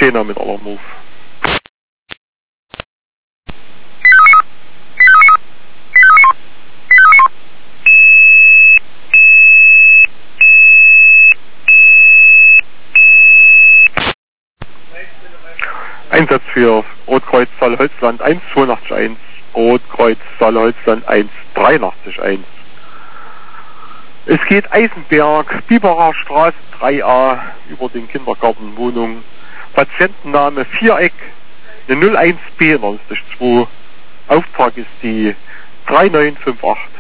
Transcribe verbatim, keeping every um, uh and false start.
keiner mit Alarmruf. Einsatz für Rotkreuz Saale-Holzland eins zwei acht eins, Rotkreuz Saale-Holzland eins drei acht eins. Es geht Eisenberg, Biberer Straße drei a über den Kindergartenwohnung. Patientenname Viereck, eine null eins B neunzig zwei. Auftrag ist die drei neun fünf acht.